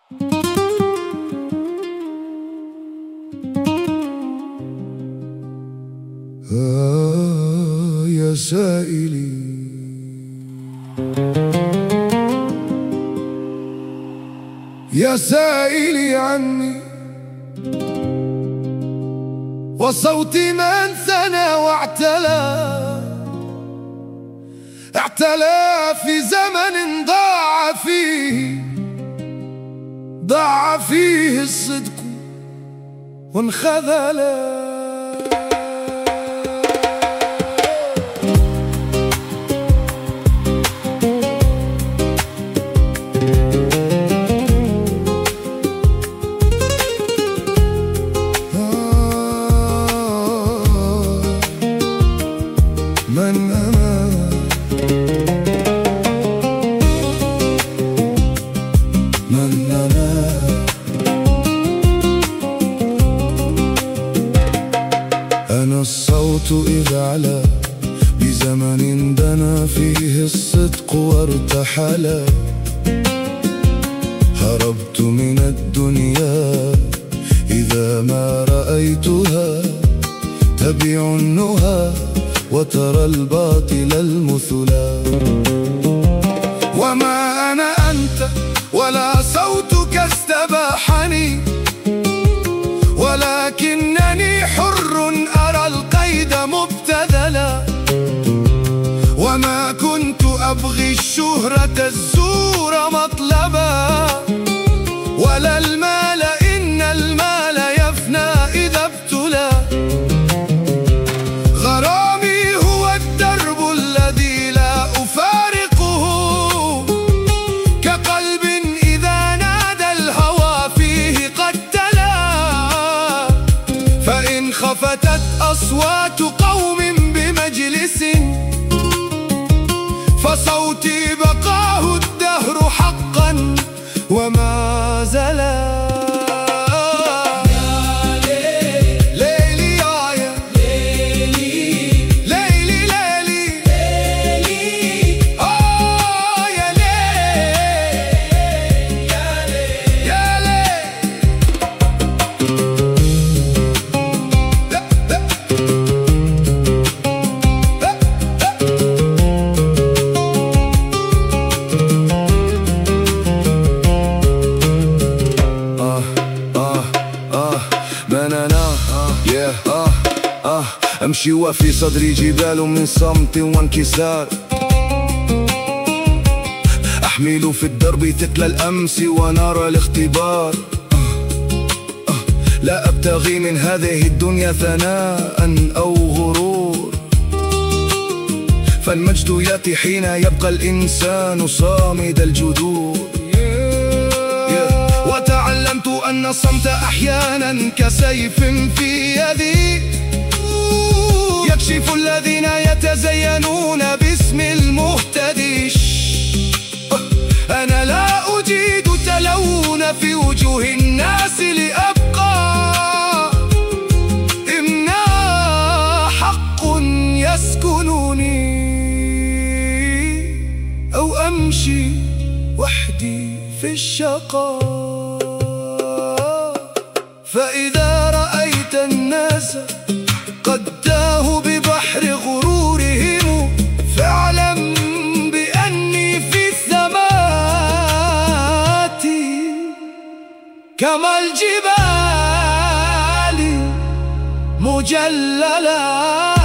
يا سائلي يا سائلي عني وصوت من ثنى واعتلى في زمن ضاع فيه الصدق وانخذل. أنا الصوت إذا علا بزمن دنا فيه الصدق وارتحل. هربت من الدنيا إذا ما رأيتها تبيع النهى وترى الباطل المثلا. وما أنا أنت ولا صوتك استباحني، ولكنني حر أرى القيد مبتذلا. وما كنت أبغي الشهرة الزور مطلبا، ولا المال إن المال يفنى إذا ابتلى. غرامي هو الدرب الذي لا أفارقه، كقلب إذا نادى الهوى فيه قد تلا. فإن خفتت أصوات قوم بمجلس فصوتي بقاه الدهر حقا وما زلا. أمشي وفي صدري جبال من صمت وانكسار، أحمل في الدرب ثقل الأمس ونار الاختبار. لا أبتغي من هذه الدنيا ثناء أو غرور، فالمجد يأتي حين يبقى الإنسان صامد الجذور. وتعلمت أن الصمت أحيانا كسيف في يدي، يكشف الذين يتزينون باسم المهتدي. أنا لا أجيد تلون في وجوه الناس لأبقى، إنها حق يسكنني أو أمشي وحدي في الشقاء. فإذا رأيت الناس قد تاهوا ببحر غرورهم، فاعلم بأني في السماوات كما الجبال مجللا.